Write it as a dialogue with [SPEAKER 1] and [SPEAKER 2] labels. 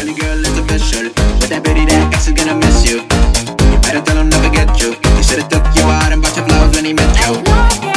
[SPEAKER 1] Girly girl, it's official. With that booty, that ex is gonna miss you. You better tell him never get you. He should've took you out and bought your flowers when he met you.